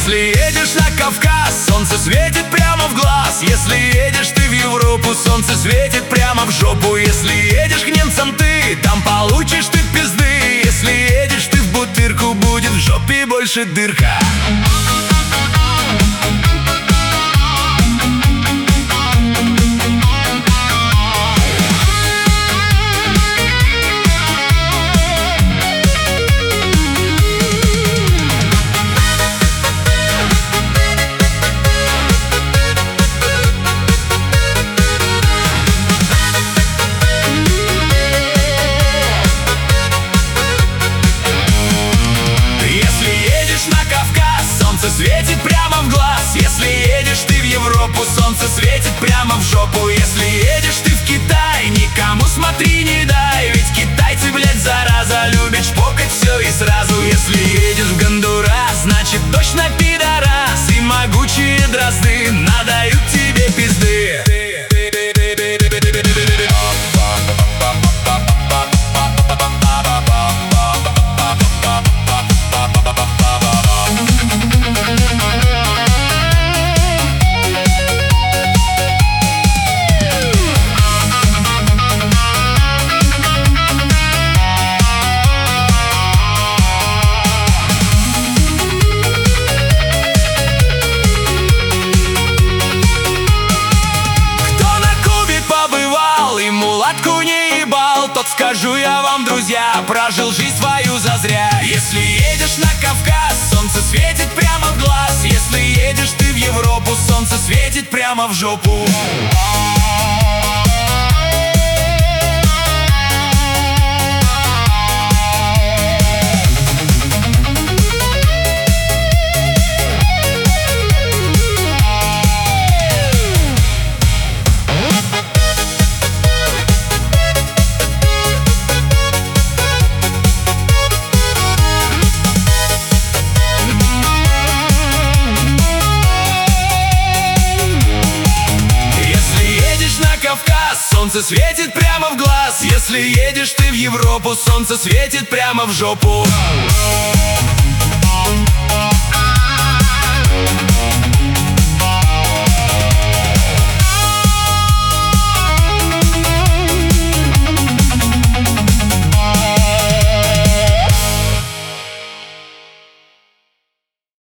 Если едешь на Кавказ, солнце светит прямо в глаз. Если едешь ты в Европу, солнце светит прямо в жопу. Если едешь к немцам ты, там получишь ты пизды. Если едешь ты в Бутырку, будет в жопе больше дырка. Солнце светит прямо в глаз. Если едешь ты в Европу, солнце светит прямо в жопу. Если едешь ты в Китай, никому смотри не дай. Ведь китайцы, блядь, зараза, любят шпокать все и сразу. Если едешь в Гондурас, значит точно пидорас. И могучие дрозды надают тебе пизды. Тот, скажу я вам, друзья, прожил жизнь свою зазря. Если едешь на Кавказ, солнце светит прямо в глаз. Если едешь ты в Европу, солнце светит прямо в жопу. Солнце светит прямо в глаз. Если едешь ты в Европу, солнце светит прямо в жопу.